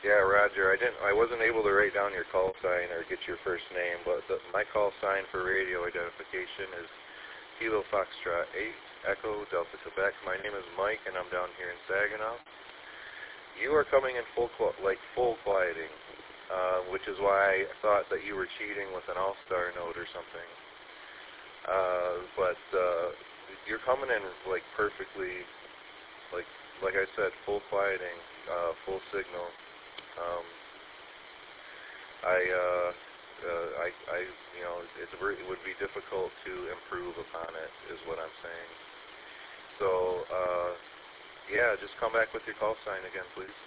Yeah, Roger. I wasn't able to write down your call sign or get your first name, but my call sign for radio identification is Kilo Foxtrot 8 Echo Delta Quebec. My name is Mike, and I'm down here in Saginaw. You are coming in full quieting, which is why I thought that you were cheating with an all-star note or something. But you're coming in like perfectly, like I said, full quieting, full signal. It would be difficult to improve upon it, is what I'm saying. So, yeah, just come back with your call sign again, please.